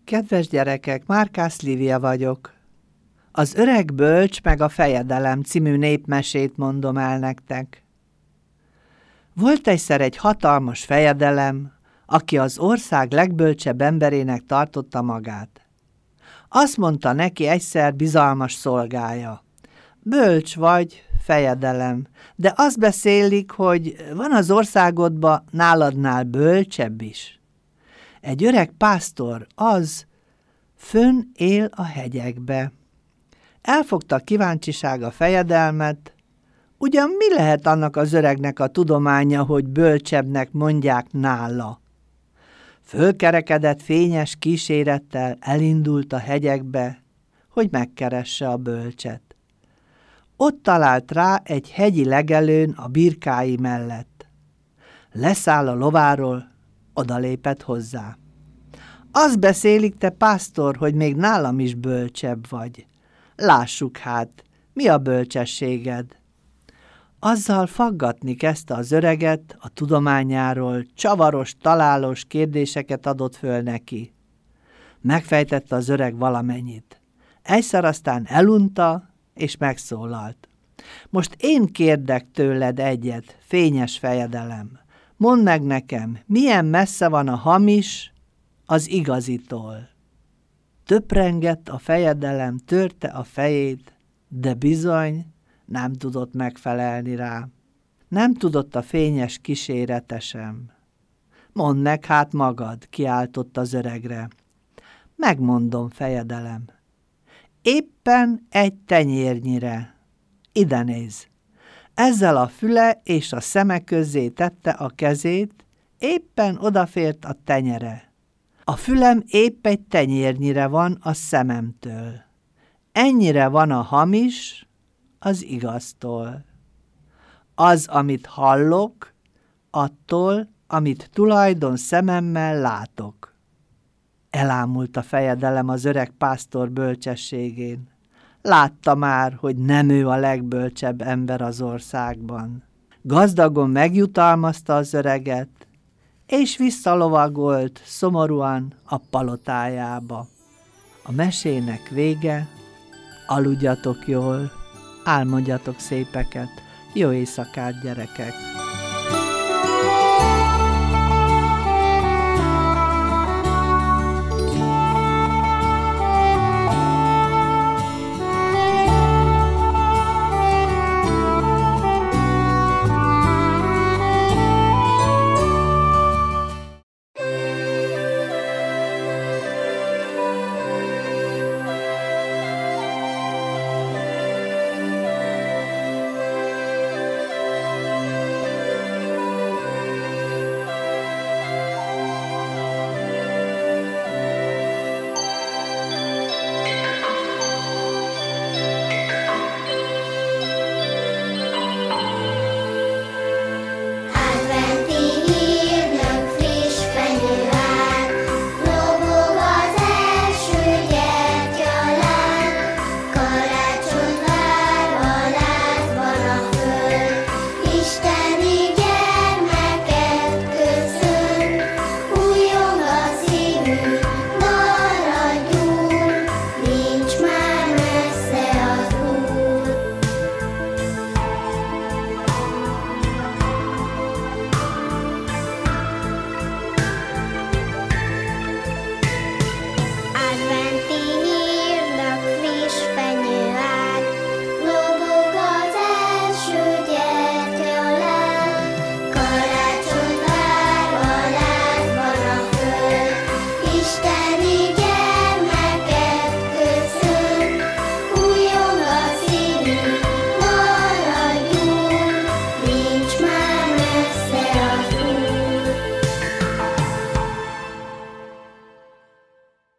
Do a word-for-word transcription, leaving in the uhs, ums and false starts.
Kedves gyerekek, Márkász Lívia vagyok. Az Öreg bölcs meg a fejedelem című népmesét mondom el nektek. Volt egyszer egy hatalmas fejedelem, aki az ország legbölcsebb emberének tartotta magát. Azt mondta neki egyszer bizalmas szolgája: bölcs vagy, fejedelem, de azt beszélik, hogy van az országodban náladnál bölcsebb is. Egy öreg pásztor az fönn él a hegyekbe. Elfogta kíváncsiság a fejedelmet, ugyan mi lehet annak az öregnek a tudománya, hogy bölcsebbnek mondják nála? Fölkerekedett fényes kísérettel elindult a hegyekbe, hogy megkeresse a bölcset. Ott talált rá egy hegyi legelőn a birkái mellett. Leszáll a lováról, odalépett hozzá. Azt beszélik, te pásztor, hogy még nálam is bölcsebb vagy. Lássuk hát, mi a bölcsességed? Azzal faggatni kezdte az öreget a tudományáról, csavaros, találós kérdéseket adott föl neki. Megfejtette az öreg valamennyit. Egyszer aztán elunta, és megszólalt. Most én kérdek tőled egyet, fényes fejedelem. Mondd meg nekem, milyen messze van a hamis az igazitól? Töprengett a fejedelem, törte a fejét, de bizony nem tudott megfelelni rá. Nem tudott a fényes kísérete sem. Mondd meg hát magad, kiáltott az öregre. Megmondom, fejedelem. Éppen egy tenyérnyire. Ide néz. Ezzel a füle és a szeme közé tette a kezét, éppen odafért a tenyere. A fülem épp egy tenyérnyire van a szememtől. Ennyire van a hamis az igaztól. Az, amit hallok, attól, amit tulajdon szememmel látok. Elámult a fejedelem az öreg pásztor bölcsességén. Látta már, hogy nem ő a legbölcsebb ember az országban. Gazdagon megjutalmazta az öreget, és visszalovagolt szomorúan a palotájába. A mesének vége, aludjatok jól, álmodjatok szépeket, jó éjszakát, gyerekek!